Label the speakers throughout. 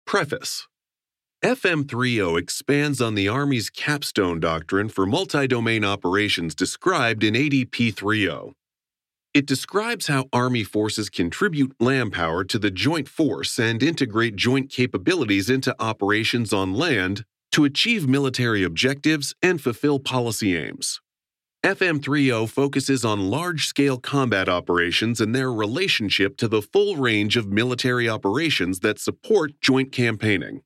Speaker 1: Preface. FM30 expands on the Army's capstone doctrine for multi-domain operations described in ADP 30. It describes how Army forces contribute land power to the joint force and integrate joint capabilities into operations on land to achieve military objectives and fulfill policy aims. FM30 focuses on large-scale combat operations and their relationship to the full range of military operations that support joint campaigning.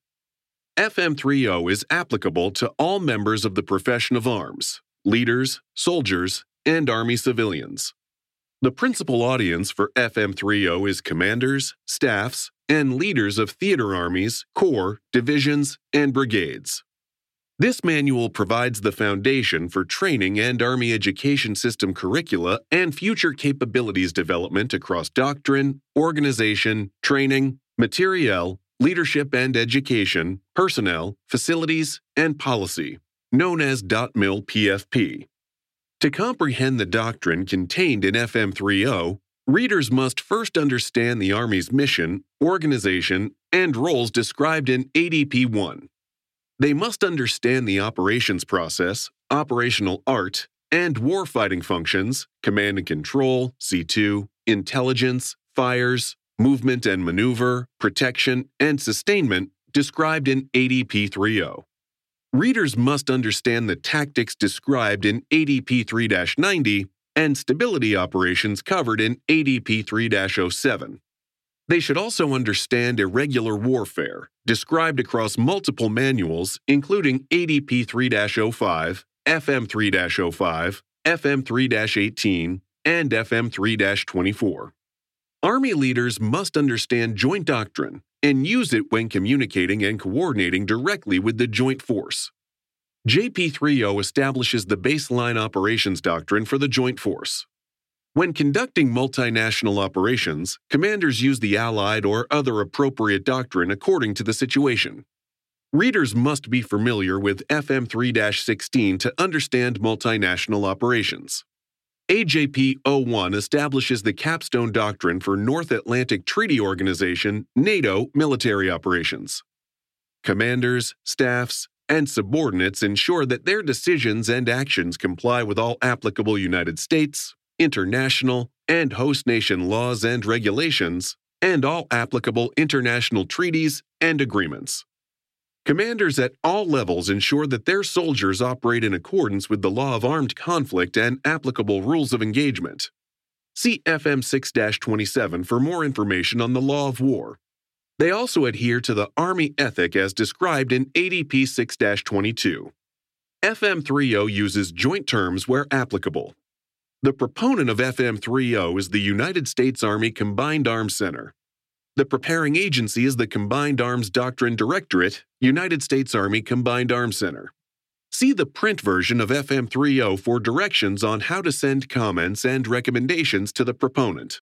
Speaker 1: FM30 is applicable to all members of the profession of arms, leaders, soldiers, and Army civilians. The principal audience for FM30 is commanders, staffs, and leaders of theater armies, corps, divisions, and brigades. This manual provides the foundation for training and Army education system curricula and future capabilities development across doctrine, organization, training, materiel, leadership and education, personnel, facilities, and policy, known as .mil PFP. To comprehend the doctrine contained in FM30, readers must first understand the Army's mission, organization, and roles described in ADP 1. They must understand the operations process, operational art, and warfighting functions, command and control, C2, intelligence, fires, movement and maneuver, protection, and sustainment described in ADP 30. Readers must understand the tactics described in ADP 3-90 and stability operations covered in ADP 3-07. They should also understand irregular warfare, described across multiple manuals, including ADP 3-05, FM 3-05, FM 3-18, and FM 3-24. Army leaders must understand joint doctrine and use it when communicating and coordinating directly with the joint force. JP30 establishes the baseline operations doctrine for the joint force. When conducting multinational operations, commanders use the Allied or other appropriate doctrine according to the situation. Readers must be familiar with FM 3-16 to understand multinational operations. AJP 01 establishes the capstone doctrine for North Atlantic Treaty Organization (NATO) military operations. Commanders, staffs, and subordinates ensure that their decisions and actions comply with all applicable United States, international, and host nation laws and regulations, and all applicable international treaties and agreements. Commanders at all levels ensure that their soldiers operate in accordance with the law of armed conflict and applicable rules of engagement. See FM 6-27 for more information on the law of war. They also adhere to the Army ethic as described in ADP 6-22. FM 30 uses joint terms where applicable. The proponent of FM 30 is the United States Army Combined Arms Center. The preparing agency is the Combined Arms Doctrine Directorate, United States Army Combined Arms Center. See the print version of FM 30 for directions on how to send comments and recommendations to the proponent.